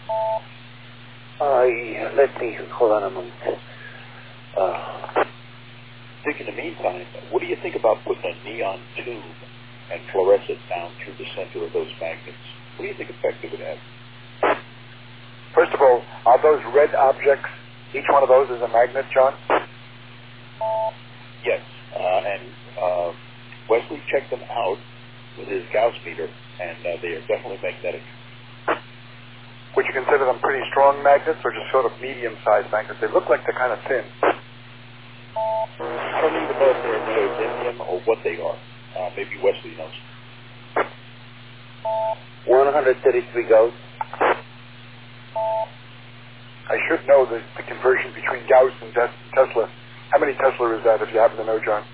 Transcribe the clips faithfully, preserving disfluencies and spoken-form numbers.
Uh, let me, hold on a moment. Uh, Dick, in the meantime, what do you think about putting a neon tube and fluorescent down through the center of those magnets? What do you think effect it would have? First of all, are those red objects, each one of those is a magnet, John? Yes, uh, and uh, Wesley checked them out with his Gauss meter, and uh, they are definitely magnetic. Would you consider them pretty strong magnets or just sort of medium-sized magnets? They look like they're kind of thin. I don't even know if they're neodymium or what they are. Uh, maybe Wesley knows. one hundred thirty-three Gauss. I should know the, the conversion between Gauss and Tes- Tesla. How many Tesla is that, if you happen to know, John?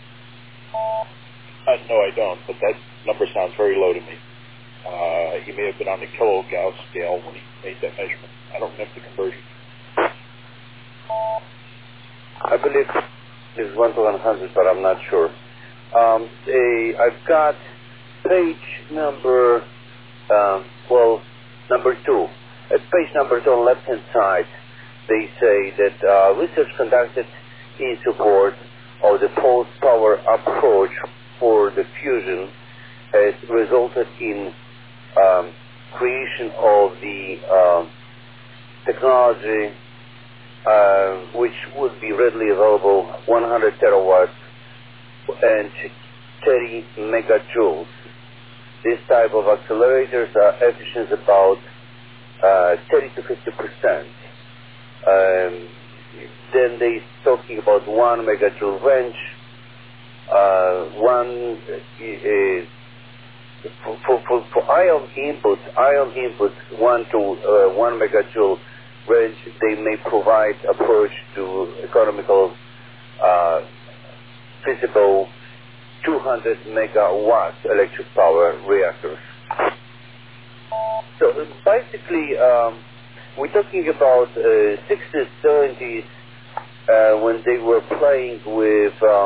Uh, no, I don't, but that number sounds very low to me. Uh, he may have been on the kilo Gauss scale when he made that measurement. I don't remember the conversion. I believe it's one to one hundred, but I'm not sure. Um, a, I've got page number, um, well, number two. At page number two on the left-hand side, they say that uh, research conducted in support of the pulse power approach for the fusion has resulted in um, creation of the uh, technology uh, which would be readily available one hundred terawatts and thirty megajoules. This type of accelerators are efficient about uh, thirty to fifty percent. Um, then they talking about one megajoule range, uh, one uh, for, for, for, for ion inputs, ion inputs one to uh, one megajoule range, they may provide approach to economical, uh, feasible two hundred megawatt electric power reactors. So basically, um, we're talking about uh, sixties, seventies, uh, when they were playing with uh,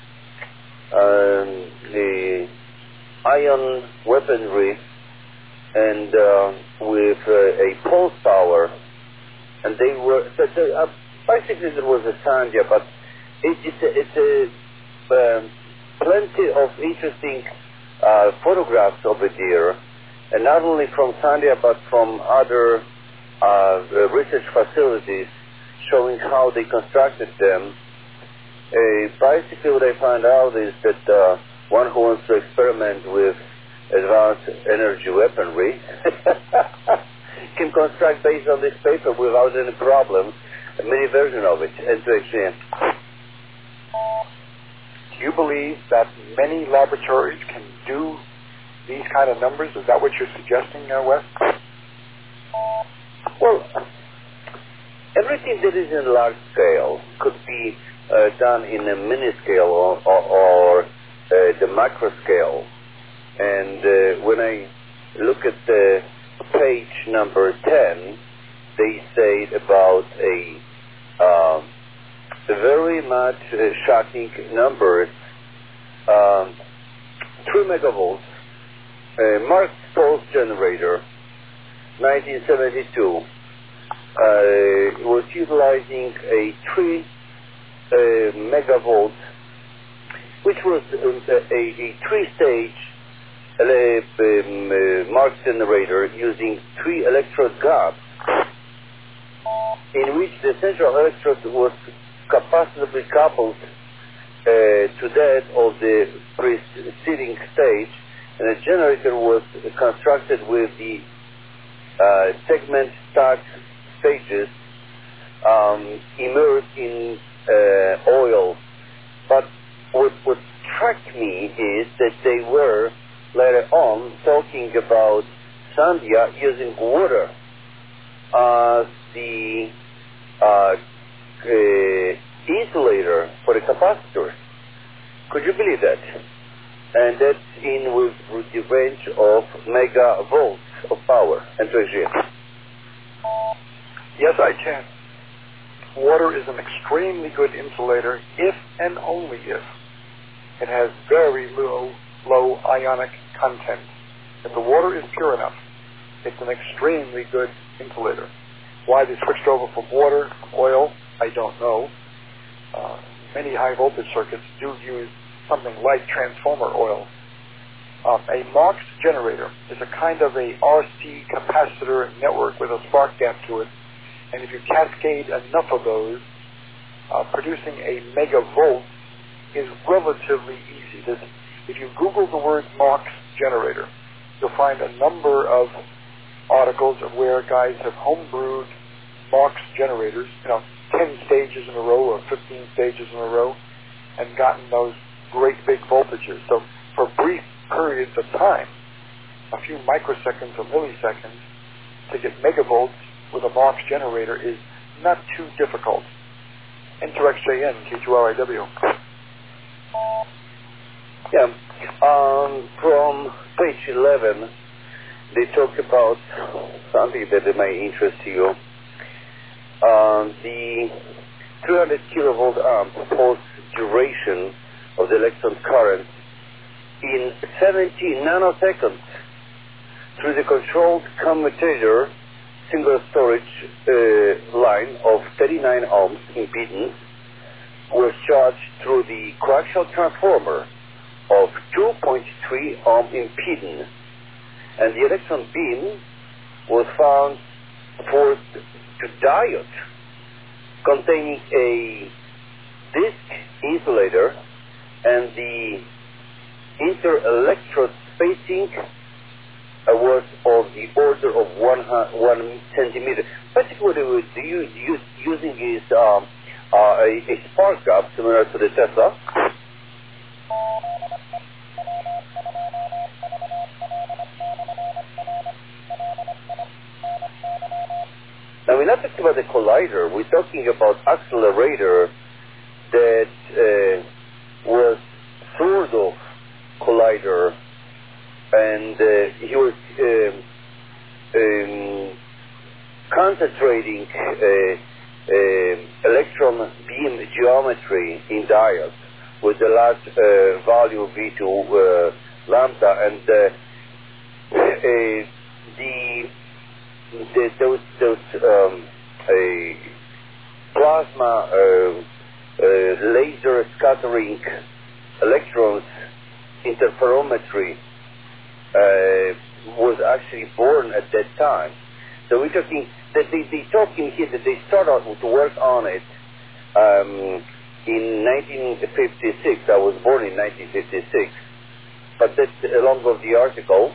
um, the ion weaponry and uh, with uh, a pulse power, and they were so, so, uh, basically there was a Sandia, but it, it's a, it's a um, plenty of interesting uh, photographs over there, and not only from Sandia but from other uh, research facilities showing how they constructed them. Uh, basically what I found out is that uh, one who wants to experiment with advanced energy weaponry can construct based on this paper without any problem a mini version of it, and to extend. Do you believe that many laboratories can do these kind of numbers? Is that what you're suggesting, uh, Wes? Well, everything that is in large scale could be uh, done in a mini scale or, or, or uh, the macro scale. And uh, when I look at the page number ten, they say about a, uh, a very much uh, shocking numbers. Um, three megavolts, uh, Mark pulse generator, nineteen seventy-two, uh, was utilizing a three uh, megavolt, which was uh, a, a three-stage uh, um, uh, Mark generator using three electrode gaps, in which the central electrode was capacitively coupled uh, to that of the preceding stage, and the generator was constructed with the uh, segment start stages um, immersed in uh, oil. But what, what struck me is that they were later on talking about Sandia using water as the uh, uh, insulator for the capacitors. Could you believe that? And that's in with, with the range of megavolts of power and energy. Yes, I can. Water is an extremely good insulator if and only if it has very low, low ionic content. If the water is pure enough, it's an extremely good insulator. Why they switched over from water, from oil, I don't know. Uh, many high voltage circuits do use something like transformer oil. Um, a MOX generator is a kind of a R C capacitor network with a spark gap to it. And if you cascade enough of those, uh, producing a megavolt is relatively easy. This, if you Google the word MOX generator, you'll find a number of articles of where guys have homebrewed MOX generators, you know, ten stages in a row or fifteen stages in a row, and gotten those great big voltages. So for brief periods of time, a few microseconds or milliseconds, to get megavolts with a MOX generator is not too difficult. Enter X J N, K two R I W. Yeah. Um, from page eleven, they talk about something that may interest you. Um, the three hundred kilovolt amp pulse duration of the electron current in seventy nanoseconds through the controlled commutator single storage uh, line of thirty-nine ohms impedance was charged through the coaxial transformer of two point three ohm impedance, and the electron beam was found forced to diode containing a disk insulator, and the inter-electrode spacing uh, was of the order of one, one centimeter. Basically, what they were using is um, uh, a, a spark gap similar to the Tesla. Now, we're not talking about the collider. We're talking about accelerator that uh, was sort of collider, and uh, he was um, um, concentrating uh, uh, electron beam geometry in diodes with the large uh, value V two uh, lambda, and uh, uh, the The, those those um, a plasma uh, uh, laser scattering electrons interferometry uh, was actually born at that time. So we're talking that they they talking here that they started to work on it um, in nineteen fifty-six. I was born in nineteen fifty-six, but that's along with the article.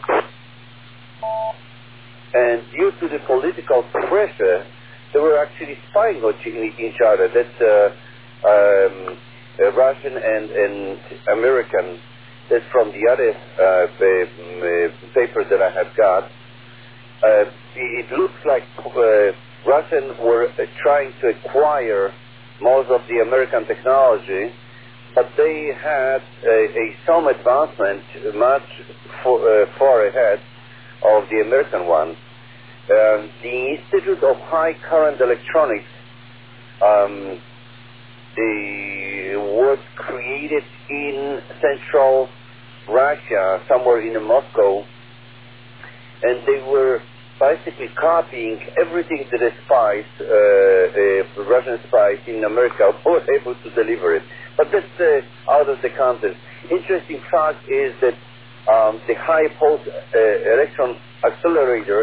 And due to the political pressure, they were actually spying on each other. That's uh, um, uh, Russian and, and American. That's from the other uh, paper that I have got. Uh, it looks like uh, Russians were uh, trying to acquire most of the American technology, but they had a, a some advancement much for, uh, far ahead of the American one. Um, the Institute of High Current Electronics um, they was created in central Russia, somewhere in Moscow, and they were basically copying everything that the spies, uh, uh, Russian spies in America were able to deliver it. But that's uh, out of the context. Interesting fact is that um, the high pulse uh, electron accelerator,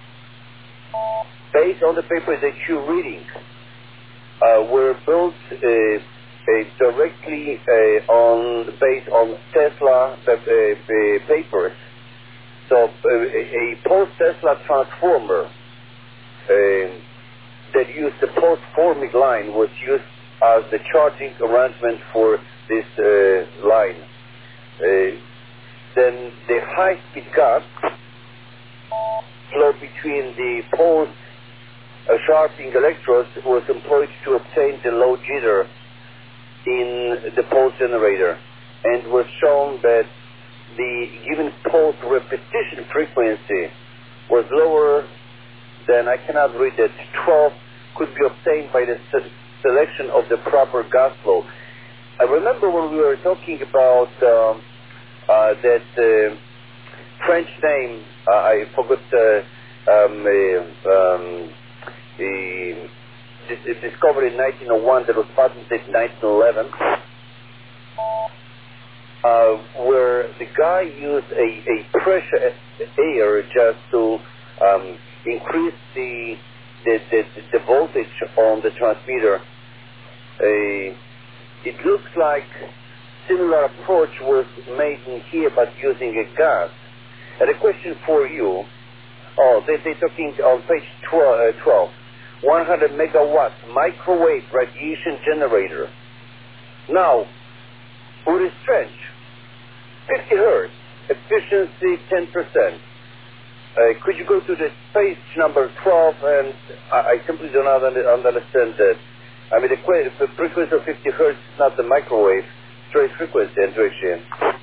based on the paper that you're reading, uh, were built uh, uh, directly uh, on based on Tesla uh, uh, papers. So uh, a post-Tesla transformer uh, that used the post-forming line was used as the charging arrangement for this uh, line. Uh, then the high-speed gas flow between the post uh, sharpening electrodes was employed to obtain the low jitter in the pulse generator, and was shown that the given pulse repetition frequency was lower than, I cannot read it, twelve, could be obtained by the se- selection of the proper gas flow. I remember when we were talking about um, uh, that uh, French name, uh, I forgot uh, um, uh, um, the, the discovered in nineteen oh one that was patented in nineteen eleven, uh, where the guy used a, a pressure air just to um, increase the the, the the voltage on the transmitter. Uh, it looks like similar approach was made in here, but using a gas. And a question for you. Oh, they, they're talking on page twelve, uh, twelve. one hundred megawatt microwave radiation generator. Now, what is strange? fifty hertz, efficiency ten percent. Uh, could you go to the page number twelve? And I, I simply do not under, understand that. I mean, the, the frequency of fifty hertz is not the microwave straight frequency, intuition.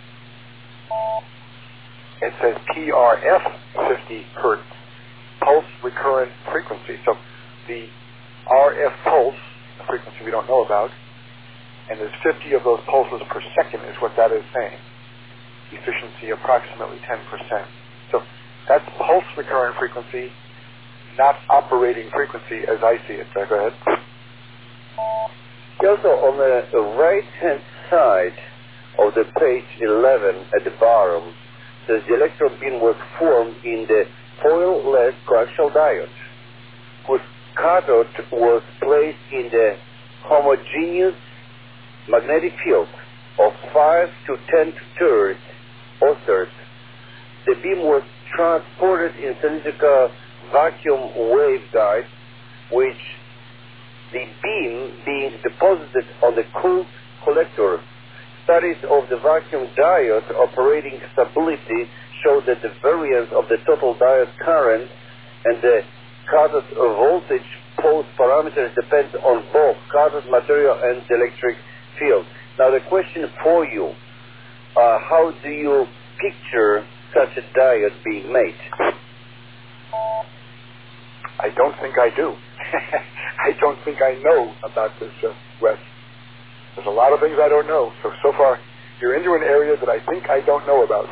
It says P R F fifty hertz, pulse recurrent frequency. So the R F pulse, a frequency we don't know about, and there's fifty of those pulses per second is what that is saying. Efficiency approximately ten percent. So that's pulse recurrent frequency, not operating frequency as I see it. So go ahead. Also, on the right-hand side of the page eleven at the bottom, says the electron beam was formed in the foil-less coaxial diode, whose cathode was placed in the homogeneous magnetic field of five to ten thirds ohms. The beam was transported in cylindrical vacuum waveguide, which the beam being deposited on the cooled collector. Studies of the vacuum diode operating stability show that the variance of the total diode current and the cathode voltage pulse parameters depends on both cathode material and the electric field. Now the question for you, uh, how do you picture such a diode being made? I don't think I do. I don't think I know about this, uh, Wes. There's a lot of things I don't know. So, so far, you're into an area that I think I don't know about.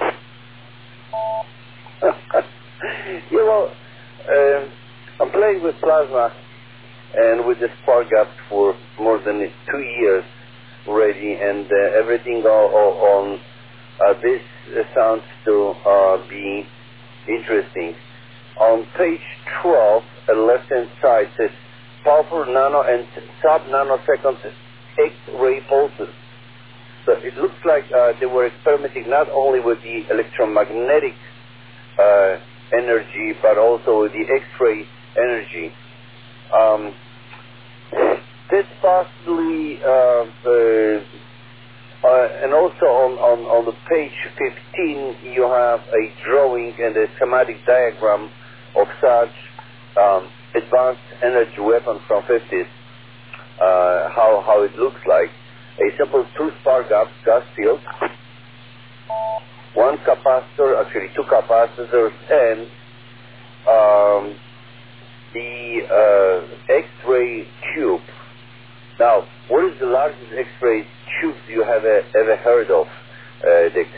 You know, uh, I'm playing with plasma and with the spark gap for more than two years already, and uh, everything on, on uh, this uh, sounds to uh, be interesting. On page twelve, at the left-hand side, says powerful nano and sub-nanosecond X-ray pulses. So it looks like uh, they were experimenting not only with the electromagnetic uh, energy, but also with the X-ray energy. Um, this possibly, uh, uh, uh, and also on, on, on the page fifteen, you have a drawing and a schematic diagram of such um, advanced energy weapon from fifties, uh, how, how it looks like. A simple two spark gap gas field, one capacitor, actually two capacitors, and um, the uh, X-ray tube. Now, what is the largest X-ray tube you have uh, ever heard of, uh, Dick?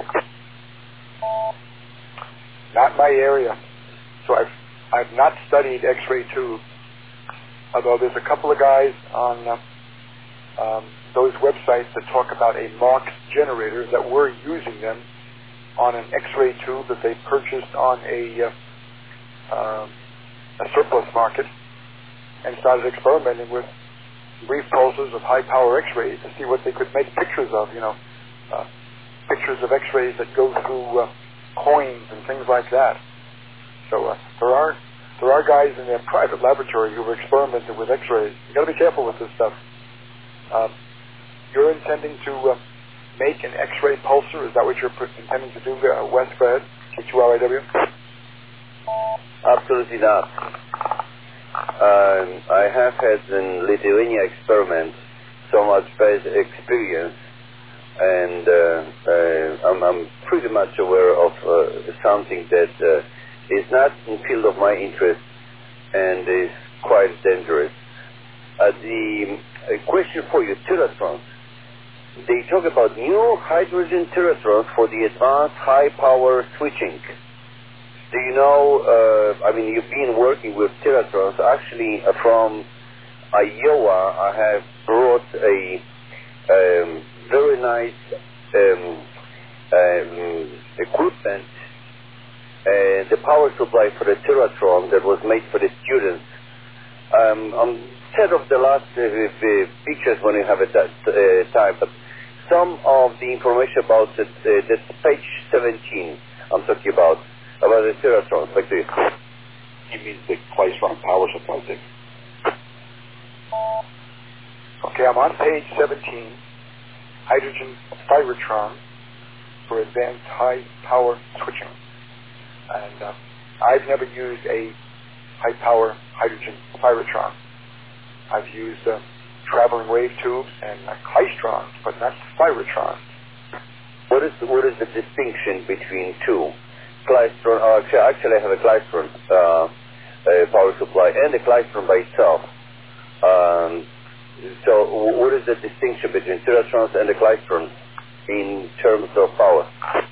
Not my area. So I've I've not studied X-ray tubes, although there's a couple of guys on uh, um, those websites that talk about a Marx generator that were using them on an X-ray tube that they purchased on a uh, um, a surplus market and started experimenting with brief pulses of high-power X-rays to see what they could make pictures of, you know, uh, pictures of X-rays that go through uh, coins and things like that. So uh, there are there are guys in their private laboratory who are experimenting with X-rays. You got to be careful with this stuff. Um, you're intending to uh, make an X-ray pulsar? Is that what you're intending to do, uh, Wes? Go ahead. K two R I W. Absolutely not. Um, I have had in Lithuania experiments so much bad experience, and uh, uh, I'm, I'm pretty much aware of uh, something that uh, is not in field of my interest and is quite dangerous. Uh, the uh, question for you, teratrons. They talk about new hydrogen teratrons for the advanced high-power switching. do you know, uh, I mean, you've been working with Teratrons. Actually, uh, from Iowa, I have brought a um, very nice um, um, equipment, uh, the power supply for the Teratron that was made for the students. Um, on set of the last uh, uh, pictures when you have it that uh, time, but some of the information about it, uh, that's page seventeen I'm talking about, about the Teratrons, like this. You mean the Klystron power supply thing? Okay, I'm on page seventeen, hydrogen Thyratron for advanced high power switching. And uh, I've never used a high power hydrogen Thyratron. I've used uh, traveling wave tubes and uh, Klystrons, but not Thyratrons. What is, what is the distinction between two? Klystron, uh, actually, actually I have a Klystron uh, uh, power supply and a Klystron by itself. Um, so what is the distinction between Teratrons and the Klystrons in terms of power?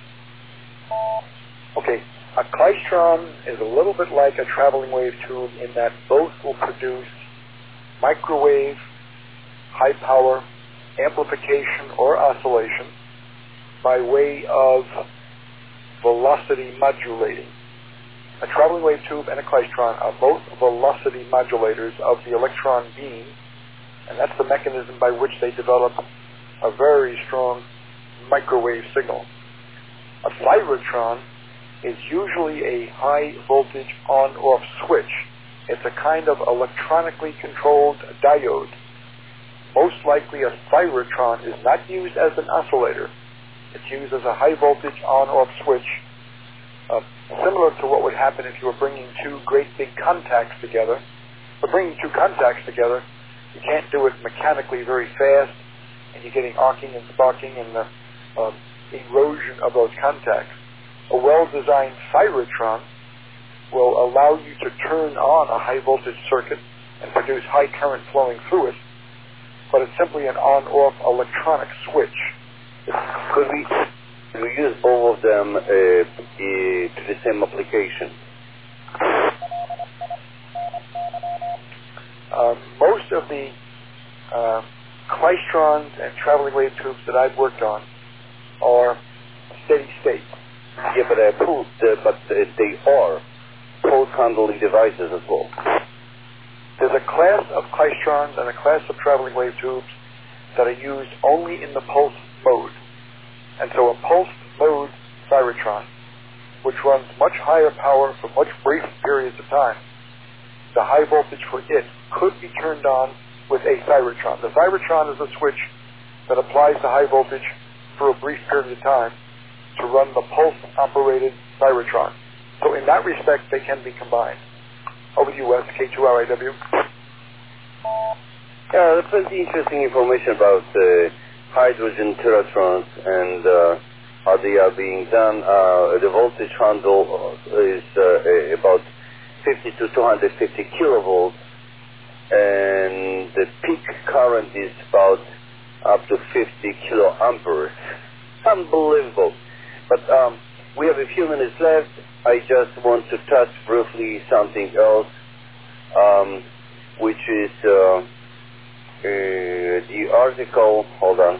Okay, a Klystron is a little bit like a traveling wave tube in that both will produce microwave, high power amplification or oscillation by way of velocity modulating. A traveling wave tube and a Klystron are both velocity modulators of the electron beam, and that's the mechanism by which they develop a very strong microwave signal. A Thyratron is usually a high voltage on-off switch. It's a kind of electronically controlled diode. Most likely a Thyratron is not used as an oscillator. It's used as a high voltage on-off switch, uh, similar to what would happen if you were bringing two great big contacts together. But bringing two contacts together, you can't do it mechanically very fast, and you're getting arcing and sparking and the um, erosion of those contacts. A well-designed Thyratron will allow you to turn on a high voltage circuit and produce high current flowing through it, but it's simply an on-off electronic switch. Could we, could we use both of them uh, uh, to the same application? Uh, most of the uh, Klystrons and traveling wave tubes that I've worked on are steady state. Yeah, but uh, pulse, uh, but uh, they are pulse handling devices as well. There's a class of Klystrons and a class of traveling wave tubes that are used only in the pulse mode. And so a pulse mode Thyratron, which runs much higher power for much brief periods of time, the high voltage for it could be turned on with a Thyratron. The Thyratron is a switch that applies the high voltage for a brief period of time to run the pulse-operated Thyratron. So in that respect, they can be combined. Over to you, Wes, K two R I W. Yeah, that's plenty interesting information about uh, hydrogen Teratrons and uh, how they are being done. Uh, the voltage handle is uh, about fifty to two hundred fifty kilovolts, and the peak current is about up to fifty kiloamperes. Unbelievable. But um, we have a few minutes left. I just want to touch briefly something else, um, which is uh, uh, the article. Hold on.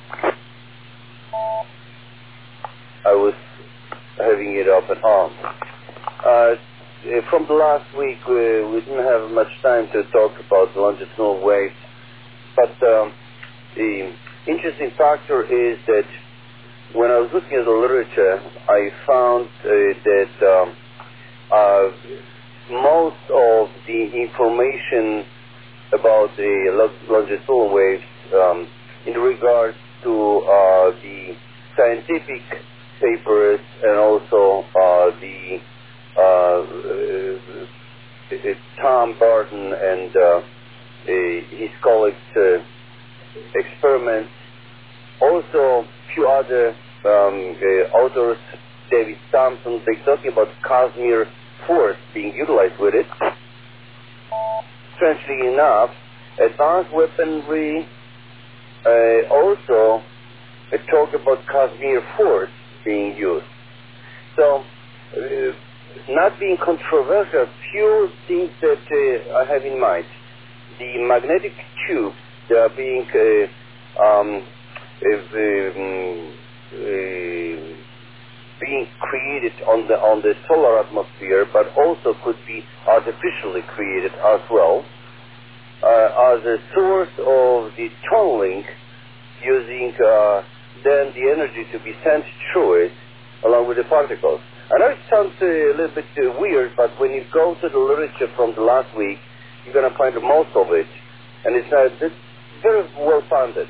I was having it up and on. Uh, from the last week, we, we didn't have much time to talk about the longitudinal waves, but um, the interesting factor is that when I was looking at the literature, I found uh, that um, uh, most of the information about the longitudinal waves um, in regards to uh, the scientific papers and also uh, the uh, uh, Tom Barton and uh, his colleagues' uh, experiments, also a few other um, uh, authors, David Thompson, they're talking about Casimir force being utilized with it. Strangely enough, advanced weaponry uh, also uh, talk about Casimir force being used. So, uh, not being controversial, few things that uh, I have in mind. The magnetic tubes that are being uh, um, uh, um, uh, being created on the on the solar atmosphere, but also could be artificially created as well, uh, as a source of the tunneling, using uh, then the energy to be sent through it along with the particles. I know it sounds uh, a little bit uh, weird, but when you go to the literature from the last week, you're going to find most of it, and it's, uh, it's very well founded.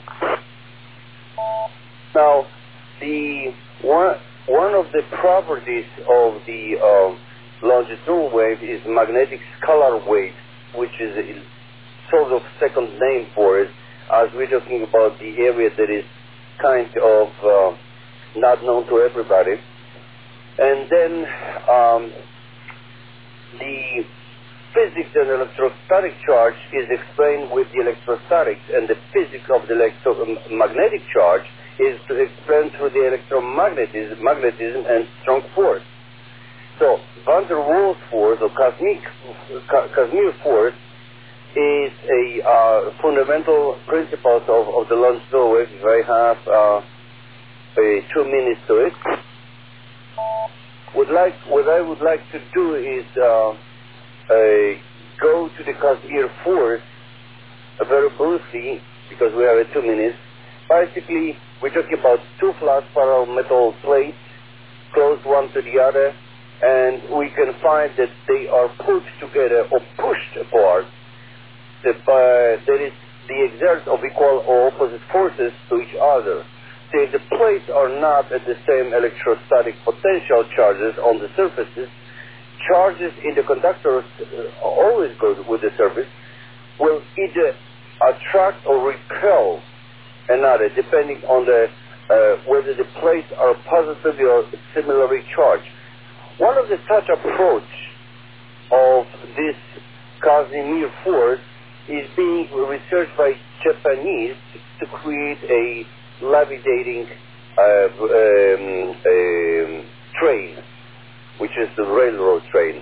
Now, the one one of the properties of the um, longitudinal wave is magnetic scalar wave, which is a sort of second name for it, as we're talking about the area that is kind of uh, not known to everybody. And then um, the physics and electrostatic charge is explained with the electrostatics, and the physics of the electromagnetic charge is explained through the electromagnetism magnetism and strong force. So van der Waals force, or Casimir, Casimir force, is a uh, fundamental principles of, of the longitudinal wave. If I have uh, a two minutes to it, would like what I would like to do is uh, uh, go to the Casimir force uh, very briefly, because we have uh, two minutes. Basically, we're talking about two flat parallel metal plates close one to the other, and we can find that they are put together or pushed apart. The, uh, there is the exert of equal or opposite forces to each other. So if the plates are not at the same electrostatic potential charges on the surfaces, charges in the conductors uh, always go with the surface, will either attract or repel another, depending on the uh, whether the plates are positively or similarly charged. One of the such approach of this Casimir force is being researched by Japanese to create a levitating uh, um, um, train, which is the railroad train.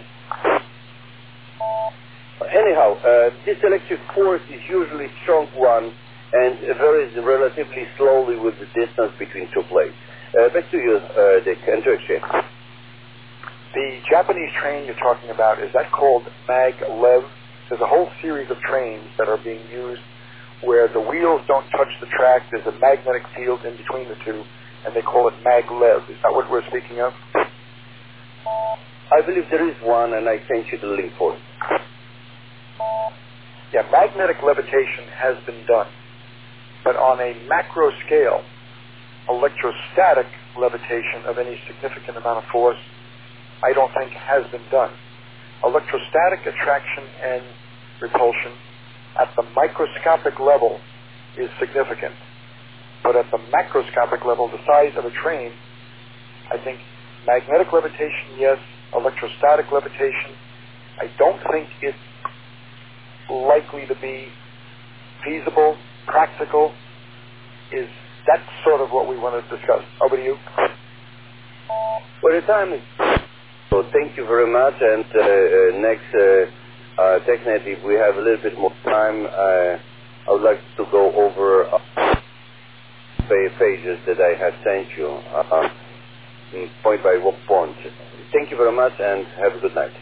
Anyhow, uh, this electric force is usually a strong one and varies relatively slowly with the distance between two plates. Uh, back to you, uh, Dick, and to exchange. The Japanese train you're talking about, is that called maglev? There's a whole series of trains that are being used where the wheels don't touch the track. There's a magnetic field in between the two, and they call it maglev. Is that what we're speaking of? I believe there is one, and I sent you the link for it. Yeah, magnetic levitation has been done. But on a macro scale, electrostatic levitation of any significant amount of force, I don't think has been done. Electrostatic attraction and repulsion at the microscopic level is significant. But at the macroscopic level, the size of a train, I think magnetic levitation, yes. Electrostatic levitation, I don't think it's likely to be feasible, practical. Is that sort of what we want to discuss? Over to you. Well, the time is... So thank you very much, and uh, uh, next, uh, uh, definitely, if we have a little bit more time, uh, I would like to go over uh, pages that I have sent you, uh, point by point. Thank you very much, and have a good night.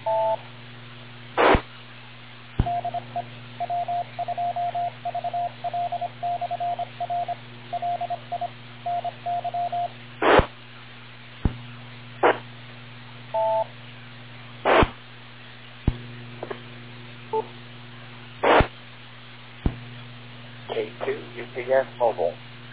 K two U P S Mobile.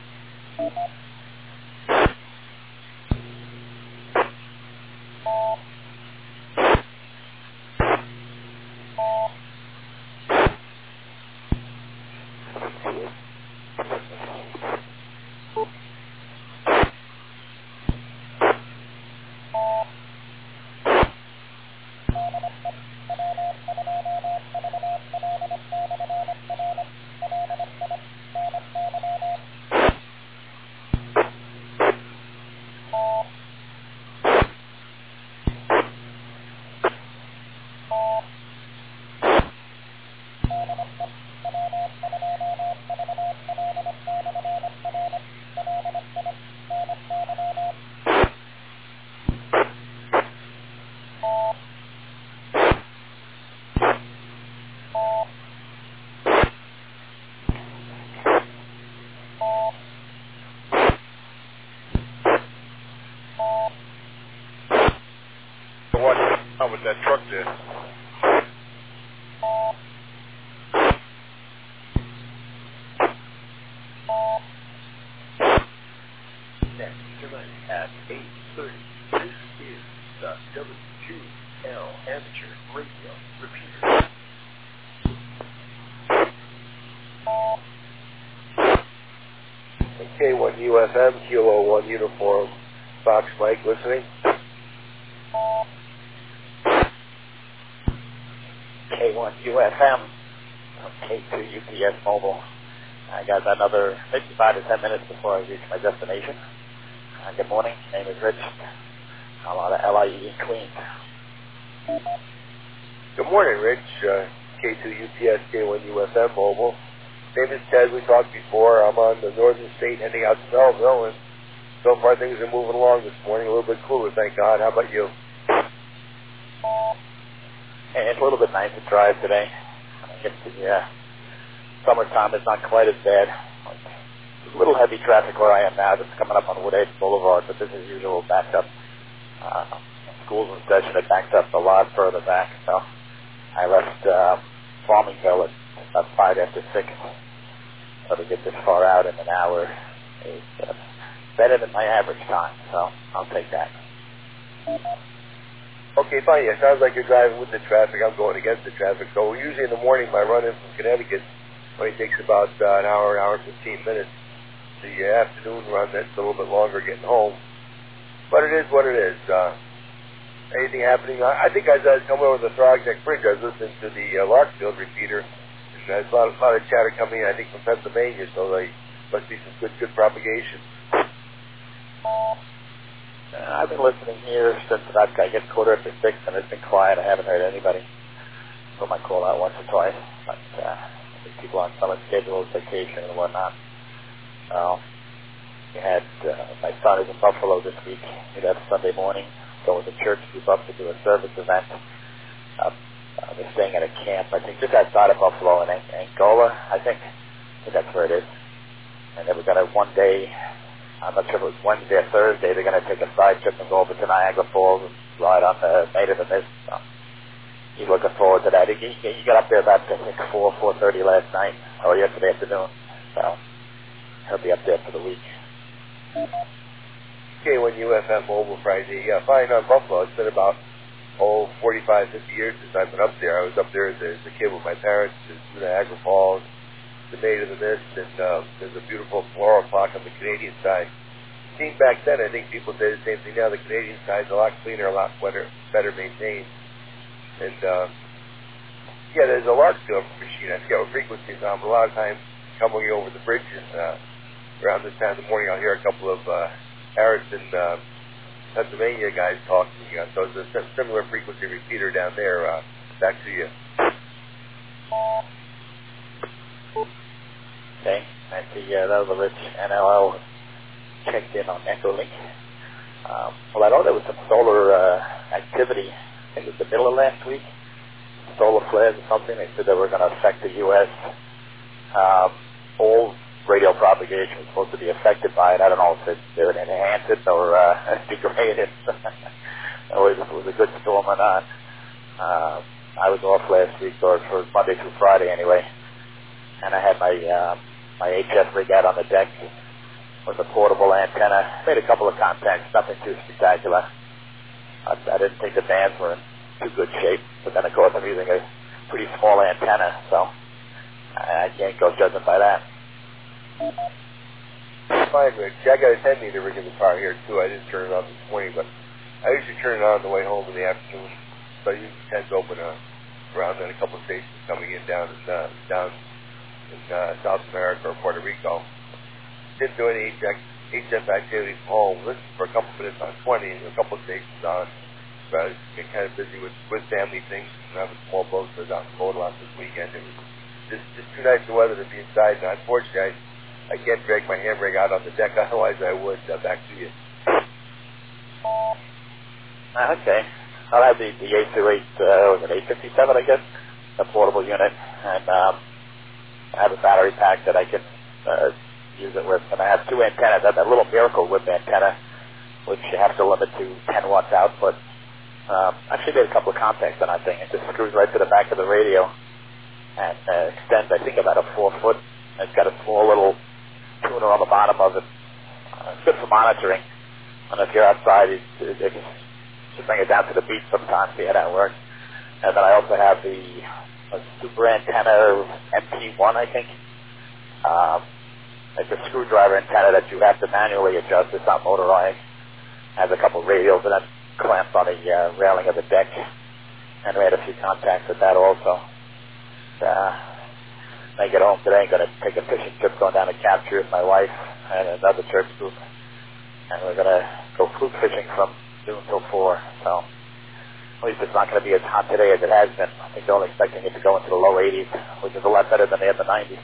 What how would that truck did? Next, tonight at eight thirty, this is the W Q L Amateur Radio Repeater. K one U F M, Kilo one Uniform, Fox Mike listening. K one U F M, K two U P S Mobile. I got another maybe five to ten minutes before I reach my destination. Uh, good morning. My name is Rich. I'm out of L I E in Queens. Good morning, Rich. Uh, K two U P S, K one U F M Mobile. Name is Ted. We talked before. I'm on the northern state heading out to Belleville, and so far things are moving along this morning. A little bit cooler, thank God. How about you? And it's a little bit nice to drive today. I guess the uh, summertime is not quite as bad. Like, a little heavy traffic where I am now, just coming up on Woodedge Boulevard, but this is usual backed up. Uh, schools in session, it backed up a lot further back, so I left uh, Farmingville at about five after six. So to get this far out in an hour is uh, better than my average time, so I'll take that. Okay, fine. Yeah, sounds like you're driving with the traffic. I'm going against the traffic. So usually in the morning, my run-in from Connecticut only takes about uh, an hour, an hour and fifteen minutes. The uh, afternoon run, that's a little bit longer getting home. But it is what it is. Uh, anything happening? I, I think as I was coming over the Throgneck Bridge, I was listening to the uh, Larkfield repeater. And there's a lot, a lot of chatter coming in, I think, from Pennsylvania, so they must be some good, good propagation. Uh, I've been listening here since about, I guess, quarter after six, and it's been quiet. I haven't heard anybody. So I might call out once or twice, but uh, I think people on summer schedules, vacation, and whatnot. Uh, we had, uh, my son is in Buffalo this week. He'd have Sunday morning, going to church, group up to do a service event. Uh, uh, they're staying at a camp, I think, just outside of Buffalo in Ang- Angola, I think. I think that's where it is. And then we've got a one-day, I'm not sure if it was Wednesday or Thursday, they're going to take a side trip and go over to Niagara Falls and ride on the Maid of the Mist. So he's looking forward to that. He, he, he got up there about, I think, four, four thirty last night, or yesterday afternoon. So he'll be up there for the week. K one U F M Mobile Friday. Yeah, fine on Buffalo. It's been about, oh, forty-five, fifty years since I've been up there. I was up there as a, as a kid with my parents to Niagara Falls, the Maid of the Mist, and uh, there's a beautiful floral clock on the Canadian side. Seen back then, I think people say the same thing now. The Canadian side's a lot cleaner, a lot better, better maintained. And, uh, yeah, there's a Larkfield machine. I forget what frequency it's on, but a lot of times coming over the bridge and uh, around this time of the morning, I'll hear a couple of uh, Harrison, uh, Pennsylvania guys talking. Uh, so it's a similar frequency repeater down there. Uh, back to you. Okay, and the, uh, that was the Rich N L L checked in on Echolink. Um, well, I know there was some solar uh, activity think it was the middle of last week, solar flares or something. They said they were going to affect the U S Um, all radio propagation was supposed to be affected by it. I don't know if it, they would enhance it or uh, degrade it. It was, it was a good storm or not. Uh, I was off last week, or for Monday through Friday anyway, and I had my uh, my H F rig out on the deck with a portable antenna. Made a couple of contacts, nothing too spectacular. I, I didn't think the bands were in too good shape, but then of course I'm using a pretty small antenna, so I can't go judging by that. Fine, Rick. I got a ten meter rig in the car here too. I didn't turn it on this morning, but I usually turn it on the way home in the afternoon. So I usually tend to open a, around in a couple of stations coming in down in uh, down in uh, South America or Puerto Rico. Didn't do any H F activity from home. Listened for a couple of minutes on twenty and a couple of stations on. So I was getting kind of busy with, with family things and having small boats. I was out in the boat a lot this weekend. It was just, just too nice the weather to be inside. And unfortunately, I, I can't drag my handbrake out on the deck. Otherwise, I would. Uh, back to you. Uh, okay. I'll have the, the eight two eight, uh, was it eight fifty-seven, I guess, a portable unit. And um, I have a battery pack that I can uh, use it with. And I have two antennas. I have that little Miracle Whip antenna, which you have to limit to ten watts output. Um, actually made a couple of contacts on that thing. It just screws right to the back of the radio and uh, extends, I think, about a four foot. It's got a small little tuner on the bottom of it. Uh, it's good for monitoring. And if you're outside, it, it, it should bring it down to the beach sometimes, see how that works. And then I also have the a super antenna M T one, I think. Um, it's a screwdriver antenna that you have to manually adjust. It's not motorized. Has a couple of radios and then clamped on the uh, railing of the deck, and we had a few contacts with that also. Uh, when I get home today, I'm going to take a fishing trip going down to Capture with my wife and another church group, and we're going to go fluke fishing from noon till four. So at least it's not going to be as hot today as it has been. I think they're only expecting it to go into the low eighties, which is a lot better than they had the nineties.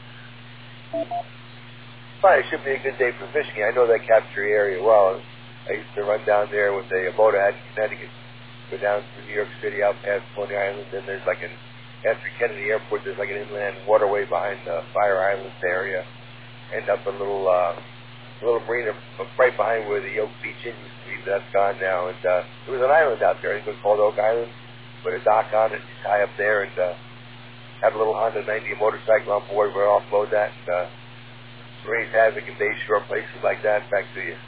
Well, it should be a good day for fishing. I know that Capture area well. I used to run down there with a boat out in Connecticut, go down through New York City, out past Coney Island, and there's like an, after Kennedy Airport, there's like an inland waterway behind the Fire Islands area. End up a little, uh, a little marina right behind where the Oak Beach Inn used to be, but that's gone now. And uh, there was an island out there, I think it was called Oak Island, with a dock on it. You tie up there and uh, have a little Honda ninety motorcycle on board, we'll offload that, and uh, raise havoc in Bay Shore, places like that. Back to you.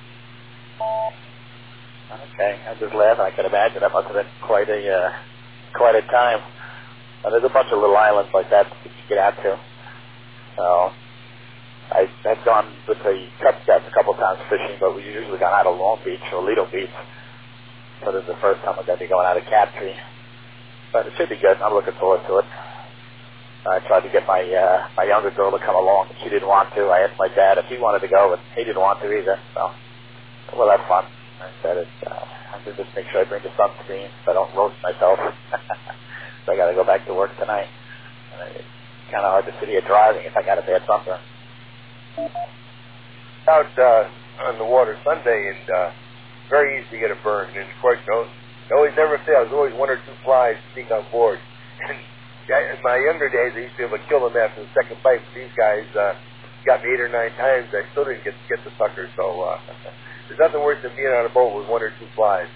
Okay, I'm just laughing. I can imagine that must have been quite a uh, quite a time. And there's a bunch of little islands like that that you get out to. So I, I've gone with the Cub Scouts a couple of times fishing, but we usually gone out of Long Beach or Lido Beach. So this is the first time we're going to be going out of Captree. But it should be good. I'm looking forward to it. I tried to get my uh, my younger girl to come along, but she didn't want to. I asked my dad if he wanted to go, but he didn't want to either. So we'll have fun. I said it. Uh, I should just make sure I bring the sunscreen so I don't roast myself. So I got to go back to work tonight. And it's kind of hard to sit here driving if I got a bad sunburn. Out uh, on the water Sunday, and uh, very easy to get a burn. And of course, you know, it always never fails. There's always one or two flies sneak on board. And yeah, in my younger days, I used to be able to kill them after the second bite. But these guys uh, got me eight or nine times. I still didn't get get the sucker. So uh, there's nothing worse than being on a boat with one or two flies.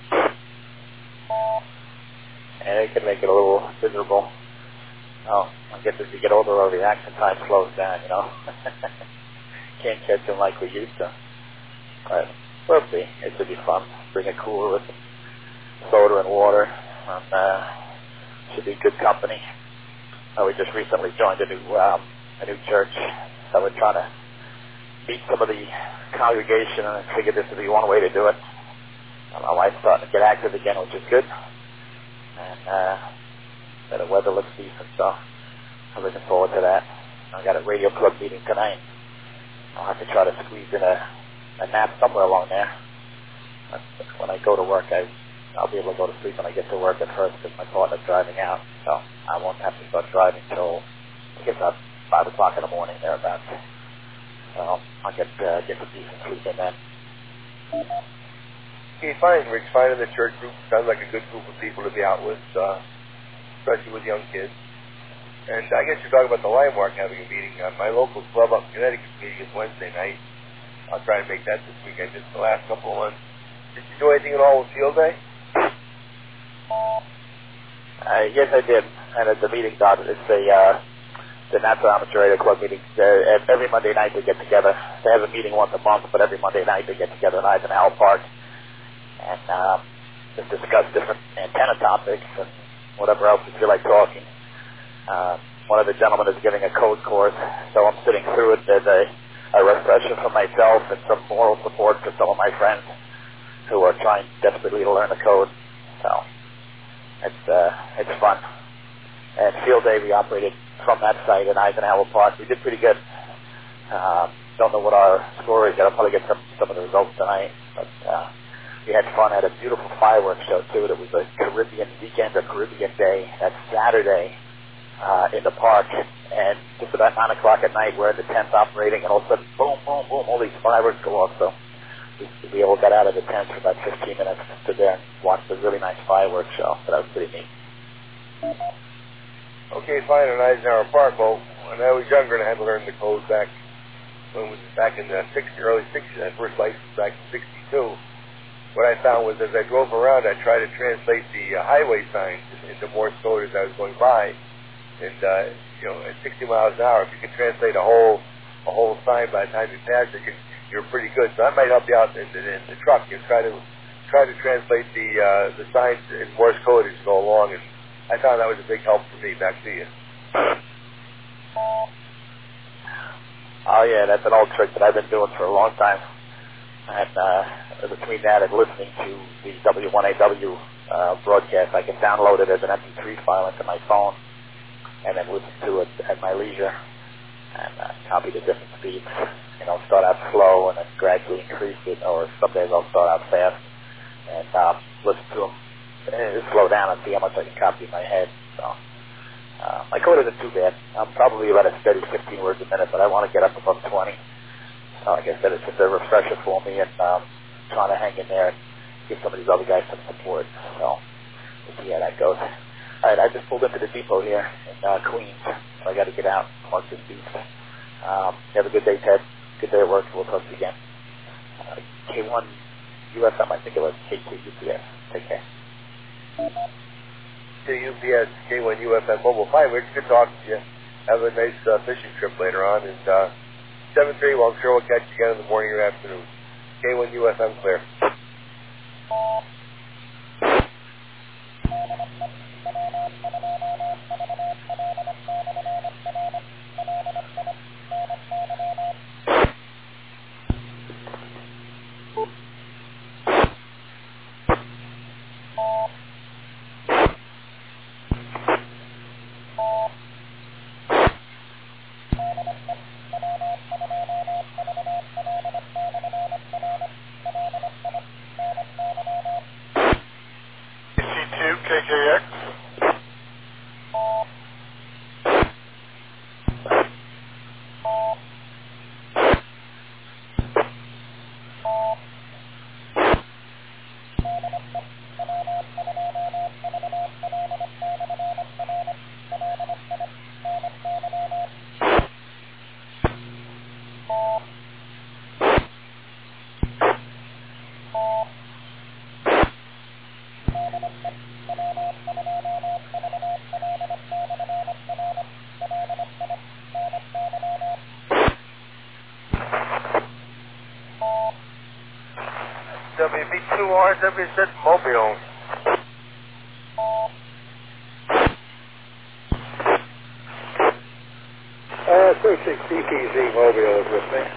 And it can make it a little miserable. Oh, I guess as you get older, our reaction time slows down, you know. Can't catch them like we used to. But we'll see. It should be fun. Bring a cooler with soda and water. And uh, should be good company. Uh, we just recently joined a new um, a new church. So we're trying to meet some of the congregation, and I figured this would be one way to do it. And my wife's starting to get active again, which is good. And uh, the weather looks decent, so I'm looking forward to that. I got a radio club meeting tonight. I'll have to try to squeeze in a, a nap somewhere along there. But when I go to work, I, I'll be able to go to sleep when I get to work at first because my partner's driving out. So I won't have to start driving till, I guess, about five o'clock in the morning, thereabouts. So I'll get, uh, get some decent sleep in then. Okay, fine, Rich. Fine in the church group. Sounds like a good group of people to be out with, uh, especially with young kids. And I guess you're talking about the Limemark having a meeting. Uh, my local club up in Connecticut meeting is Wednesday night. I'll try and make that this weekend. Just the last couple of months. Did you do anything at all with Field Day? Uh, yes, I did. And at the meeting, Doc, it's the uh, the National Amateur Radio Club meeting. Uh, every Monday night they get together. They have a meeting once a month, but every Monday night they get together in Eisenhower Park and um, just discuss different antenna topics and whatever else you feel like talking. Uh, one of the gentlemen is giving a code course, so I'm sitting through it as a, a refresher for myself and some moral support for some of my friends who are trying desperately to learn the code. So it's uh, it's fun. And Field Day, we operated from that site in Eisenhower Park. We did pretty good. Uh, don't know what our score is yet. I'll probably get some, some of the results tonight. But uh, we had fun. Had a beautiful fireworks show, too. It was a Caribbean weekend, a Caribbean day. That's Saturday uh, in the park. And just about nine o'clock at night, we're in the tent operating, and all of a sudden, boom, boom, boom, all these fireworks go off. So we, we all got out of the tent for about fifteen minutes to sit there and watch the really nice fireworks show. So that was pretty neat. Okay, fine, in Eisenhower Park. Well, when I was younger and I had to learn the code back when was it back in the sixties, early sixties, I first licensed back in sixty-two. What I found was as I drove around, I tried to translate the uh, highway signs into Morse code as I was going by. And, uh, you know, at sixty miles an hour, if you can translate a whole a whole sign by the time you pass it, you're, you're pretty good. So that might help you out in the, in the truck. You try to try to translate the uh, the signs in Morse code as you go along, and I found that was a big help for me. Back to you. Oh, yeah, that's an old trick that I've been doing for a long time. And uh, between that and listening to the W one A W uh, broadcast, I can download it as an M P three file into my phone and then listen to it at my leisure and uh, copy the different speeds. You know, start out slow and then gradually increase it, or some days I'll start out fast and uh, listen to them and slow down and see how much I can copy in my head. So uh, my code isn't too bad. I'm probably about a steady fifteen words a minute, but I want to get up above twenty. So like I said, it's just a refresher for me, and um, trying to hang in there and give some of these other guys some support. So we'll see how that goes. All right, I just pulled into the depot here in uh, Queens, so I got to get out and mark this beast. Um, have a good day, Ted. Good day at work. We'll talk to you again. Uh, K one U F M, I think it was K two U P S. Take care. To U P S K one U F M Mobile. Fine, Rich. Good talking to you. Have a nice uh, fishing trip later on. And uh, seven three, well, I'm sure we'll catch you again in the morning or afternoon. K one U F M clear. W B two R W Z Mobile. Uh, three six C P Z Mobile is with me.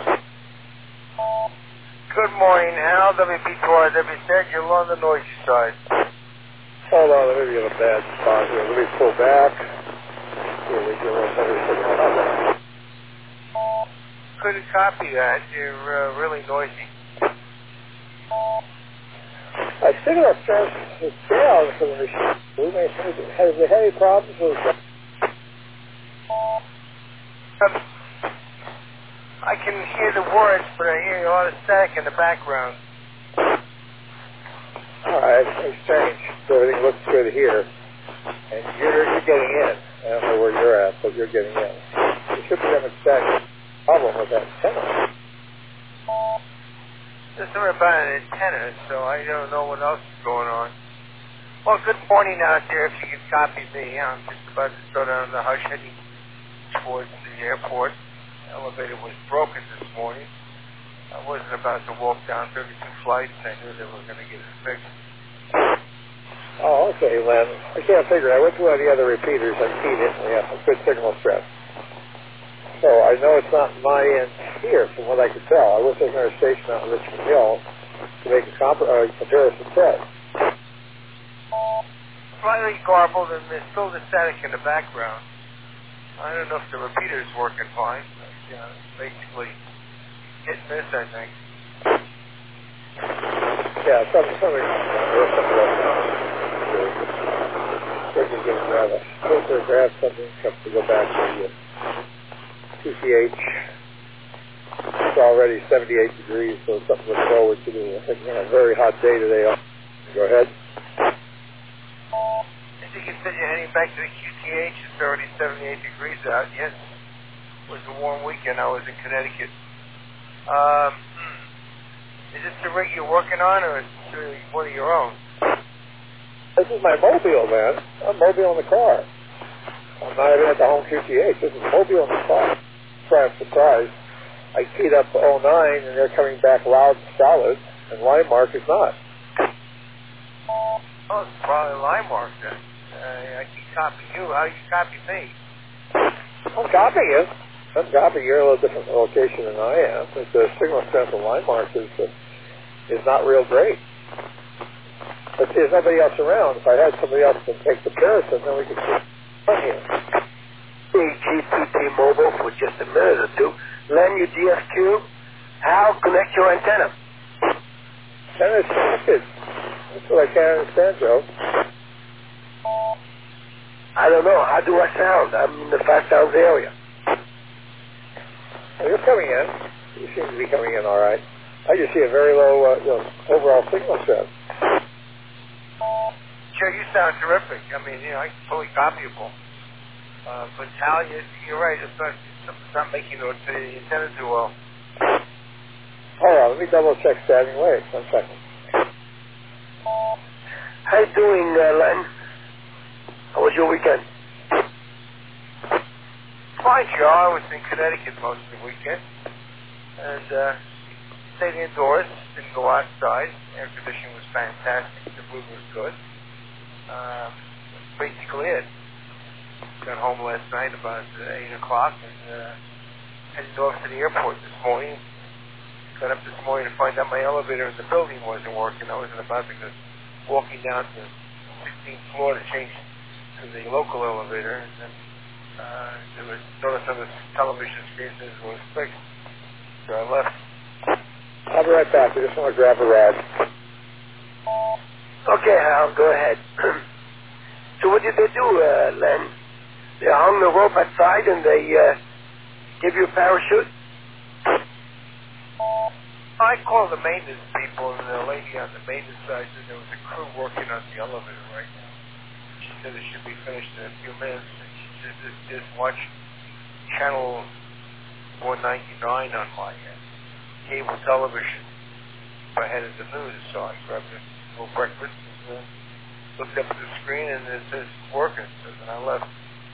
Good morning, Al. W B two R W Z, you're on the noisy side. Hold on, let me get a bad spot here. Let me pull back. Here we get a little better signal. Couldn't copy that. You're uh, really noisy. I signal strength is down for the machine. We may have they had any problems with that? Um, I can hear the words, but I hear a lot of static in the background. outside, it's strange. So everything looks good here. And you're, you're getting in. I don't know where you're at, but you're getting in. There should be an exact problem with that antenna. There's something about an antenna, so I don't know what else is going on. Well, good morning out there. If you could copy me, I'm just about to start on the hush heading towards the airport. The elevator was broken this morning. I wasn't about to walk down thirty-two flights. I knew they were going to get it fixed. Oh, okay, Len. I can't figure it. I went to one of the other repeaters. I keyed it, and we have some good signal strength. So I know it's not my end here, from what I could tell. I wish there was another station out in Richmond Hill to make a comp- uh, comparison test. Slightly garbled, and there's still the static in the background. I don't know if the repeater is working fine. You know, basically hit and miss, I think. Yeah, something, something, there's something else now. We're just going to grab a filter, grab something, come to go back to the T C H. It's already seventy-eight degrees, so it's something to look forward to. I think we're going to have a very hot day today. Go ahead. As you can see, you're heading back to the Q T H. It's already seventy-eight degrees out. Yes, it was a warm weekend. I was in Connecticut. Um, is this the rig you're working on, or is it one of your own? This is my mobile, man. I'm mobile in the car. I'm not even at the home Q T H. This is mobile in the car. So I'm surprised. I keyed up oh nine, and they're coming back loud and solid, and Linemark is not. Oh, it's probably Linemark then. Uh, I keep copying you. How do you copy me? I'm copying you. I'm copying you. You're a little different location than I am. But the signal strength of Linemark is, uh, is not real great. But there's nobody else around. If I had somebody else to take the comparison, then we could see on here. G P T Mobile for just a minute or two. Len, your D S Q. How connect your antenna? Antenna is connected. That's what I can't understand, Joe. I don't know. How do I sound? I'm in the Fat Sounds area. Well, you're coming in. You seem to be coming in all right. I just see a very low uh, you know, overall signal strength. Sure, you sound terrific. I mean, you know, I'm fully copyable. Uh, but Hal, you, you're right. It's not, it's not making the antenna too well. Hold on, let me double check standing wave. One second. How you doing, uh, Len? How was your weekend? Fine, Joe. I was in Connecticut most of the weekend. And uh, stayed indoors. Didn't go outside. Air conditioning was fantastic. The food was good. Um, basically it. Got home last night about uh, eight o'clock and uh, headed off to the airport this morning. Got up this morning to find out my elevator in the building wasn't working. I wasn't about to go walking down to the sixteenth floor to change to the local elevator. And then uh, there was notice on the television screen that it was fixed. So I left. I'll be right back. I just want to grab a rod. Okay, Hal, go ahead. So what did they do, uh, Len? They hung the rope outside and they uh, give you a parachute? I called the maintenance people, and the lady on the maintenance side said there was a crew working on the elevator right now. She said it should be finished in a few minutes. And she said, just, just watch channel one ninety-nine on my uh, cable television ahead of the news. So I grabbed a little breakfast and uh, looked up at the screen, and it says working. So then I left.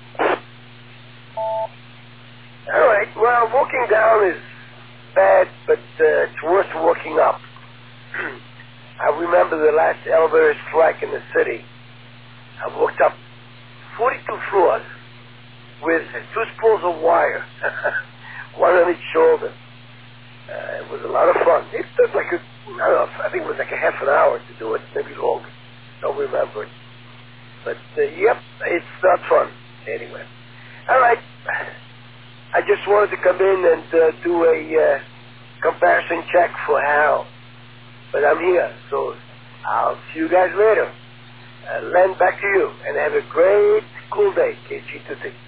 All right, well, walking down is bad, but uh, it's worse walking up. I remember the last elevator strike in the city. I walked up forty-two floors with two spools of wire, one on each shoulder. Uh, it was a lot of fun. It took like a, I don't know, I think it was like a half an hour to do it, maybe longer. Don't remember it. But, uh, yep, it's not fun anyway. All right. I just wanted to come in and uh, do a uh, comparison check for Hal. But I'm here, so I'll see you guys later. Uh, Len, back to you, and have a great cool day, K G two C.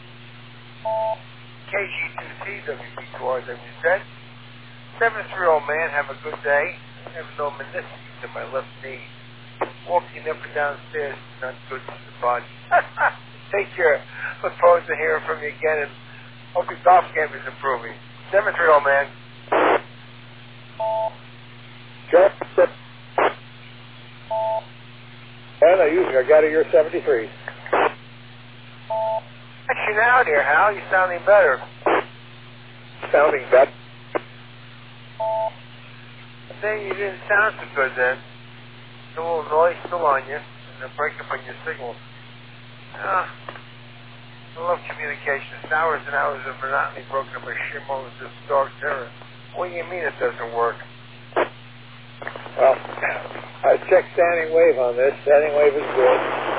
K G two C, W B two R W Z. seventy-three-year-old man, have a good day. I have no meniscus in my left knee. walking up and down stairs is not good for the body. Take care. Look forward to hearing from you again, and hope your golf game is improving. seven three, old man. Jeff, and I usually I got it. You're seventy-three. Actually, now, dear Hal, you're sounding better. Sounding better. I think you didn't sound so good then. A little noise still on you, and a breakup on your signal. Ah, I love communication. It's hours and hours of monotony broken up by sheer moments of stark terror. What do you mean it doesn't work? Well, I checked standing wave on this. Standing wave is good.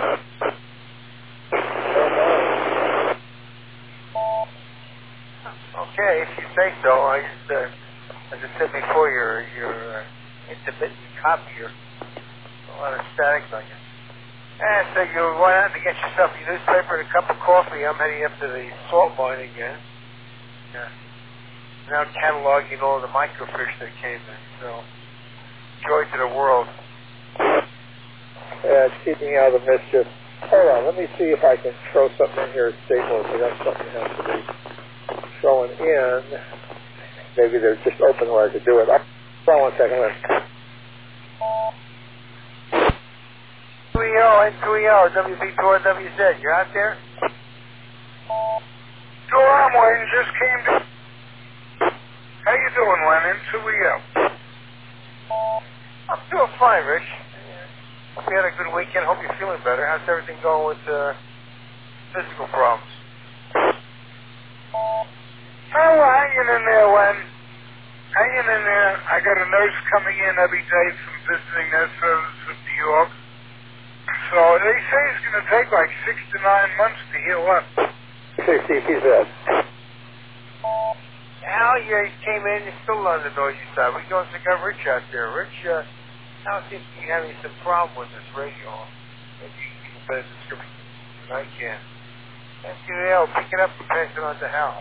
Okay, if you say so. I just, uh, as I said before, your your uh, intermittent copier, a lot of static on you. And so you went out to get yourself a newspaper and a cup of coffee. I'm heading up to the salt mine again. Yeah. Now cataloging all the microfish that came in. So, joy to the world. Yeah, it's keeping me out of the mischief. Hold on, let me see if I can throw something in here at Staples. I got something that has to be thrown in. Maybe they're just open where I could do it. Hold on one second. Lynn. two E O, N two E O, W B two R W Z. You're out there? Sure, I'm waiting. Just came to... How you doing, Len? N two E O. I'm doing fine, Rich. Hope you had a good weekend. Hope you're feeling better. How's everything going with uh, physical problems? Oh, we're hanging in there, Len. Hanging in there. I got a nurse coming in every day from visiting their service from New York. So they say it's going to take like six to nine months to heal up. sixty, he said. Al, you came in. You're still on the noisy side. We're going to got Rich out there. Rich, uh, Al seems to be having some problem with this radio. Maybe you can get a better description than I can. N two E O, pick it up and pass it on to Hal.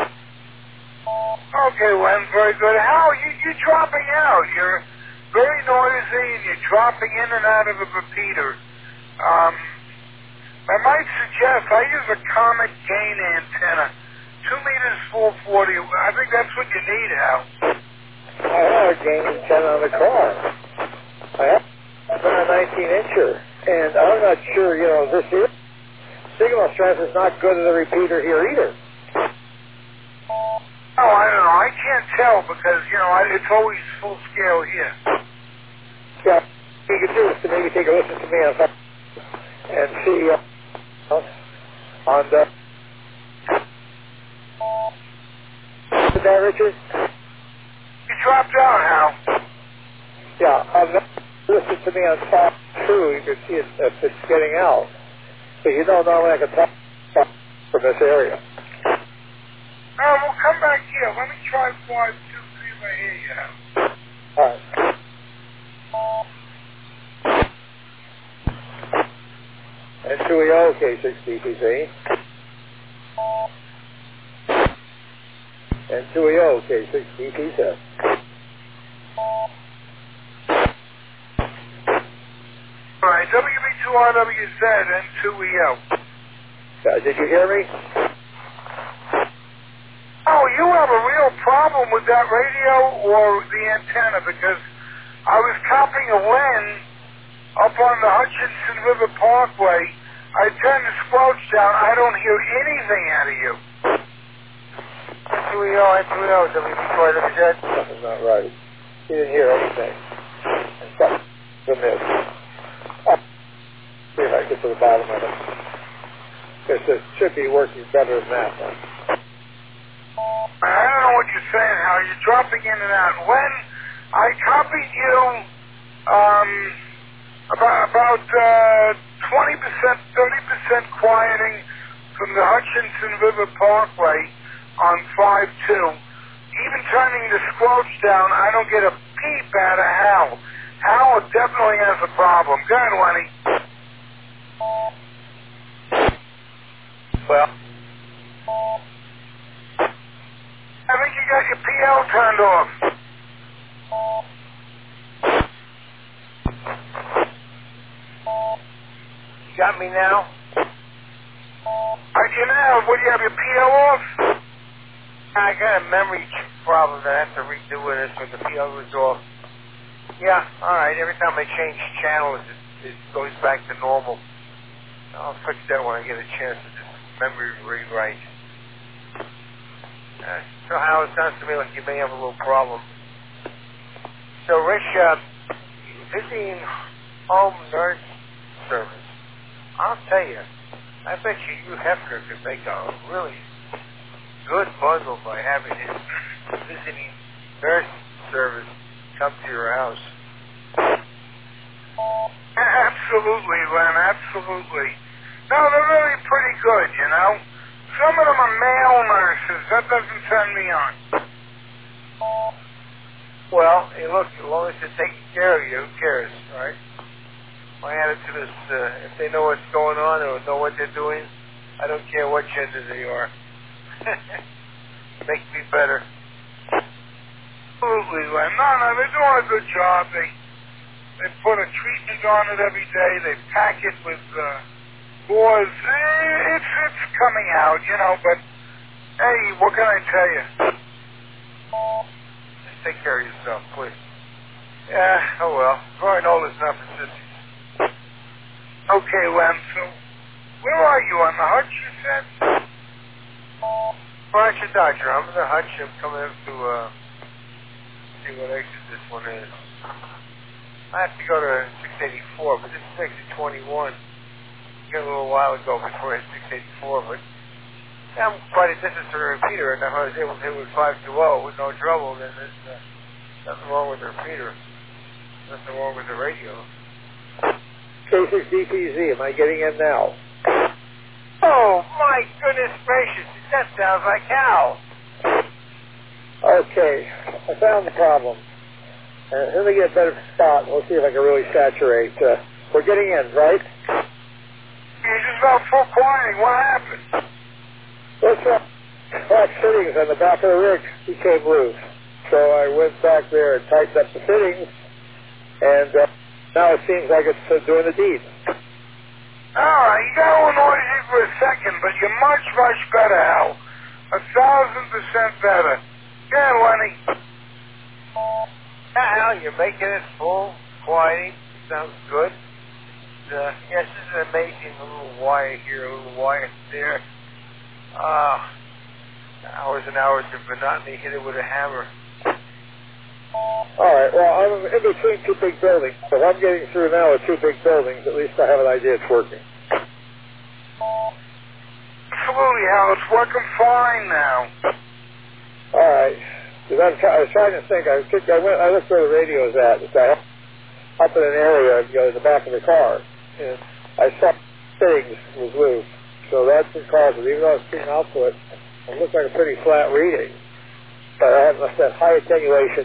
Okay, Len, very good. Hal, you, you're dropping out. You're very noisy and you're dropping in and out of a repeater. Um, I might suggest I use a Comet gain antenna. Two meters, four forty. I think that's what you need, Hal. I have a gain antenna on the car. I have a nineteen incher. And I'm not sure, you know, this is, signal strength is not good in the repeater here either. Oh, I don't know. I can't tell because, you know, I, it's always full scale here. Yeah, you can do is to maybe take a listen to me on and see uh, on the... Is that Richard? You dropped out, Hal. Yeah, on the, listen to me on top two, you can see it, if it's getting out. But you don't normally I can talk from this area. Oh, well, come back here. Let me try five, two, see if I hear you, Hal. All right. N two E O, K six D P C. N two E O, K six D P C. All right, W B two R W Z, N two E O. Uh, did you hear me? Oh, you have a real problem with that radio or the antenna because I was copying a Len up on the Hutchinson River Parkway. I turned the squelch down. I don't hear anything out of you. N two E O, N two E O, W B two R W Z. Something's not right. You didn't hear anything. And something's amiss. I'll see if I get to the bottom of it. Because it should be working better than that one. I don't know what you're saying, Hal. You're dropping in and out. When I copied you um, about, about uh, twenty percent, thirty percent quieting from the Hutchinson River Parkway on five two. Even turning the squelch down, I don't get a peep out of Hal. Hal definitely has a problem. Go ahead, Lenny. Well, I think you got your P L turned off. got me now? I can now. What do you have, your P L off? I got a memory problem that I have to redo with this when the P L was off. Yeah, all right. Every time I change channels, it, it goes back to normal. I'll fix that when I get a chance to just memory rewrite. Uh, so how it sounds to me like you may have a little problem. So, Rich, uh, visiting home nurse service, I'll tell you, I bet you you Hefner could make a really good bundle by having his visiting nurse service come to your house. Absolutely, Len, absolutely. No, they're really pretty good, you know. Some of them are male nurses. That doesn't turn me on. Well, hey, look, as long as they're taking care of you, who cares, right? My attitude is, uh, if they know what's going on or know what they're doing, I don't care what gender they are. Make me better. Absolutely, Len. No, no, they're doing a good job. They they put a treatment on it every day. They pack it with uh, gauze. Eh, It's it's coming out, you know. But hey, what can I tell you? Just take care of yourself, please. Yeah, oh well. Growing old is not for sissies. Okay, Len. So where are you, on the hutch, you said? Why aren't you, doctor? I'm in the hutch. I'm coming up to uh, see what exit this one is. I have to go to six eighty-four, but this is exit twenty-one. Got a little while ago before I hit six eighty-four, but yeah, I'm quite a distance from the repeater, and if I was able to hit with five two zero with no trouble, then there's uh, nothing wrong with the repeater. Nothing wrong with the radio. K six D P Z, am I getting in now? Oh, my goodness gracious. That sounds like Hal. Okay, I found the problem. Uh, let me get a better spot. We'll see if I can really saturate. Uh, we're getting in, right? You just about full quieting. What happened? What's up? Black fittings on the back of the rig became loose. So I went back there and tightened up the fittings, and uh, now it seems like it's uh, doing the deed. All right, you got a little noisy for a second, but you're much, much better, Hal. A thousand percent better. Yeah, Lenny. Hal, you're making it full, quieting. Sounds good. Uh, yes, this is amazing. A little wire here, a little wire there. Uh, hours and hours of monotony. Hit it with a hammer. All right, well, I'm in between two big buildings. If I'm getting through now with two big buildings, at least I have an idea it's working. Absolutely, Hal. It's working fine now. All right. Because I'm try- I was trying to think. I, took, I went. I looked where the radio is at. It's uh, up in an area, you know, in the back of the car. And I saw fittings was loose. So that's the cause of it. Even though it's seeing output, it looks like a pretty flat reading. But I have that high attenuation.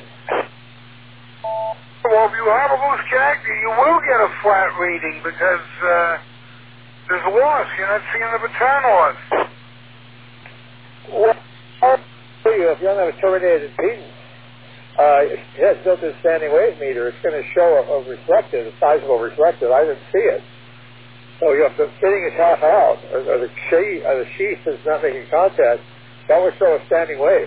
Well, if you have a loose connector, you will get a flat reading because uh, there's a loss. You're not seeing the return loss. Well, I'll tell you, if you don't have a terminated impedance, uh, it has built in standing wave meter. It's going to show a, a reflective, a sizable reflective. I didn't see it. So you know, if the fitting is half out, or, or the sheath, or the sheath is not making contact, that would show a standing wave.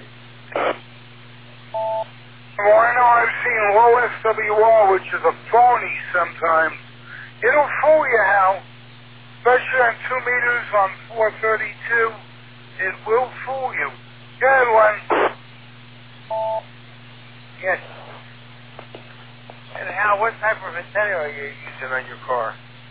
Well, I know I've seen low S W R, which is a phony sometimes. It'll fool you, Hal. Especially on two meters on four thirty-two. It will fool you. Go ahead, Len. Yes. And Hal, what type of antenna are you using on your car?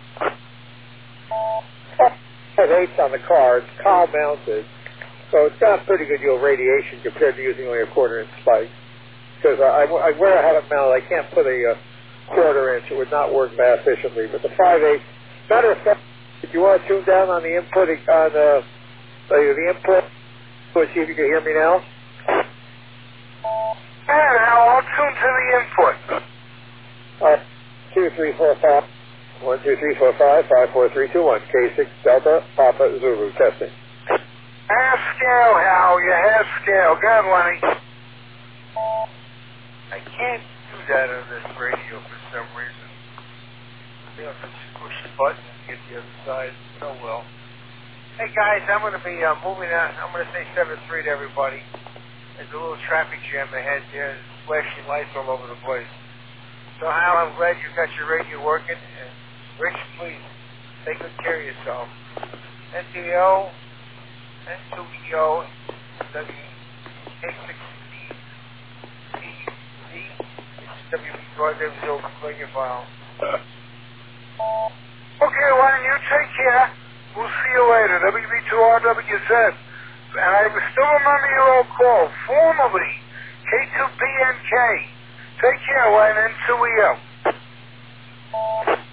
I have eights on the car. It's cowl mounted. So it's got pretty good yield radiation compared to using only a quarter inch spike. Because I, I, where I have it mounted, I can't put a uh, quarter inch. It would not work that efficiently. But the five eight, matter of fact, if you want to tune down on the input, on uh, the, the input, let's see if you can hear me now. Yeah, Hal, I'll tune to the input. Uh, two, three, four, five. One, two, three, four, five, five, four, three, two, one. K six Delta Papa Zulu testing. Half scale, Hal. You're half scale. Go ahead, Lenny. I can't do that on this radio for some reason. You know, just push the button and get the other side. So well. Hey guys, I'm going to be uh, moving on. I'm going to say seven three to everybody. There's a little traffic jam ahead there. There's flashing lights all over the place. So Hal, I'm glad you got your radio working. And Rich, please take good care of yourself. N T O, N two E O, W K six C C Z, W B Broadband Zone, play your file. Okay, why don't you take care? We'll see you later. W B two R W Z. And I still remember your old call, formerly K two P N K. Take care, Wayne, N two E O.